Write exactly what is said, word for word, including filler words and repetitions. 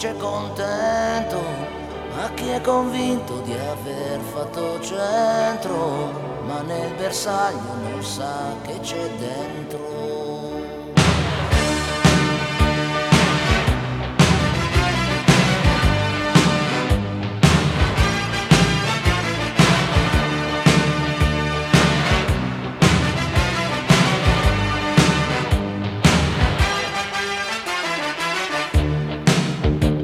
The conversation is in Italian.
C'è contento, ma chi è convinto di aver fatto centro, ma nel bersaglio non sa che c'è dentro.